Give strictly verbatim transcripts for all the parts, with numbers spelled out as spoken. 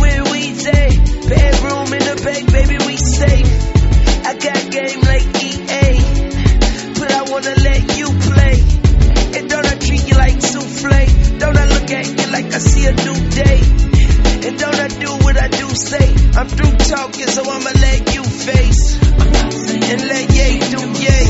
with Weezy. Bedroom in the back, baby, we safe. I got game like E A, but I wanna let you play. And don't I treat you like souffle? Don't I look at you like I see a new day? And don't I do what I do say? I'm through talking, so I'ma let you face. And let Ye do Ye.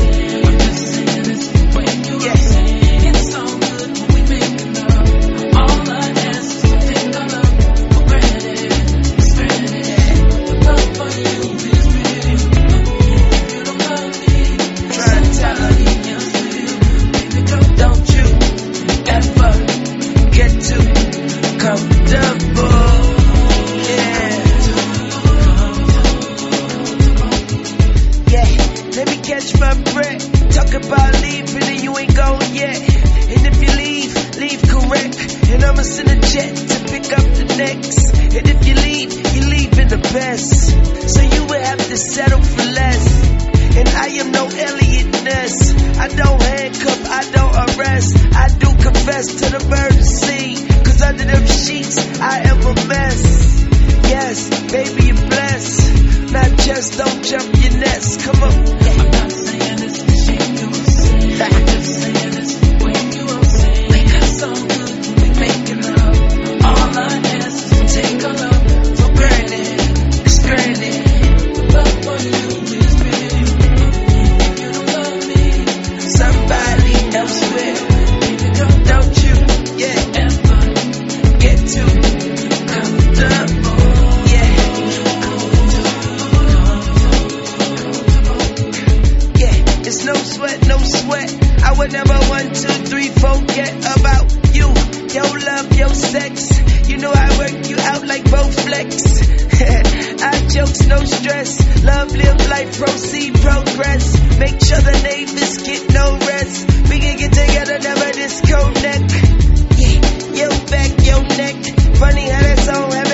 Yeah. It's so good when we making love. All I ask is to take our love for granted. It's granted. Love for you is real. If you don't love me, Try to tell her. baby girl, Don't you ever get too comfortable. Yeah. Yeah, let me catch my breath. Talk about leaving and you ain't gone yet. And if you leave, leave correct. And I'ma send a jet to pick up the next. And if you leave, you leave in the best. So you would have to settle for less. And I am no Elliot Ness. I don't handcuff, I don't arrest. I do confess to the murder scene. Cause under them sheets, I am a mess. Yes, baby, you're blessed. Not just don't jump your nest. Come on. I'm not saying this to shame you will say. I'm just saying this when you will say. It's so good when we making love. All I ask is to take our love for granted. It's granted. Love for you is real. If you don't love me, Somebody else will. baby girl, Don't you, yeah, ever get too comfortable. Yeah. Yeah, it's no sweat, no sweat. I would never one, two, three, forget about you. Your love, your sex. You know I work you out like both flex. I jokes, no stress. Love, live life, proceed, progress. Make sure the neighbors get no rest. We can get together, never disconnect. Yeah, yo back, yo neck. Funny how that song have